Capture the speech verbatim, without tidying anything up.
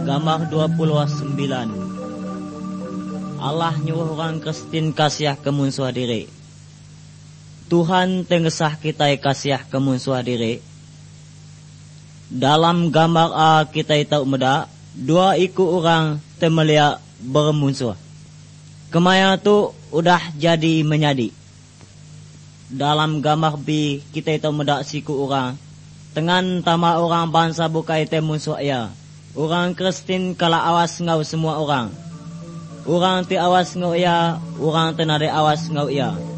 Gambar dua puluh sembilan. Allah nyuruh orang Kristen kasih kemunsuh diri. Tuhan tengesah kita kasih kemunsuh diri. Dalam gambar A kita tahu muda, dua ikut orang temelia bermusuh. Kemaya tu udah jadi menyadi. Dalam gambar B kita tahu muda siku orang. Tengan tama orang bangsa bukai temusuh ya. Orang Kristen kala awas ngau semua orang. Orang ti awas ngau ya, orang tenade awas ngau ya.